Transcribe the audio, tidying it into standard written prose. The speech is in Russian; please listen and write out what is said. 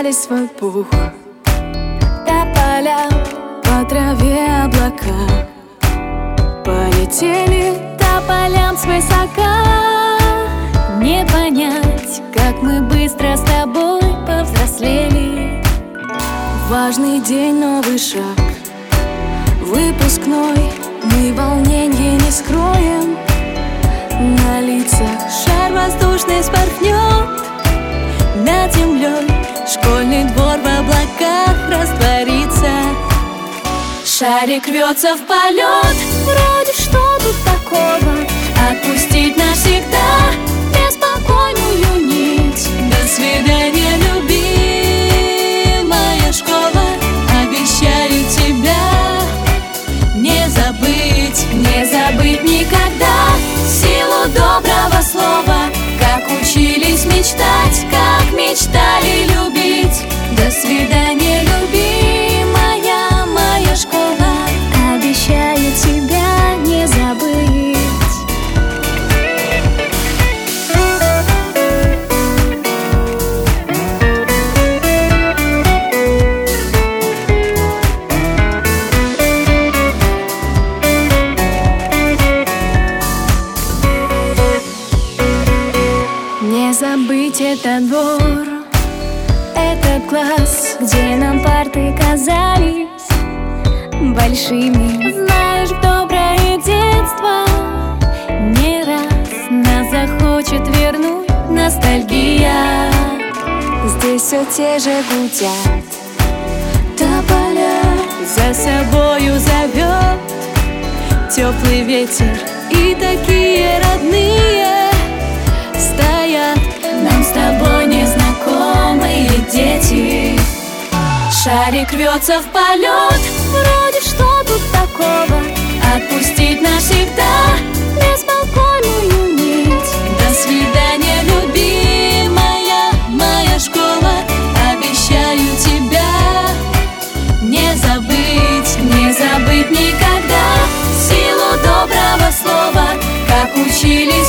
взяли свой пух. Тополя, по траве облака, полетели тополям свысока. Не понять, как мы быстро с тобой повзрослели. Важный день, новый шаг, выпускной, мы волненье не скроем. На лицах шар воздушный спорхнет над землей, школьный двор в облаках растворится. Шарик рвется в полет, вроде что тут такого? Отпустить навсегда беспокойную нить. До свидания, любимая школа, обещаю тебя не забыть, не забыть никогда силу доброго слова, как учились мечтать, как мечтали любить. До свидания, любимая моя школа, обещаю тебя не забыть. Не забыть этот двор, этот класс, где нам парты казались большими. Знаешь, в доброе детство не раз нас захочет вернуть ностальгия. Здесь все те же гудят тополя, за собою зовет теплый ветер, и такие родные стоят нам с тобой незнакомые дети. Шарик рвется в полет, вроде что тут такого? Отпустить навсегда беспокойную нить. До свидания, любимая моя школа, обещаю тебя не забыть, не забыть никогда силу доброго слова, как учились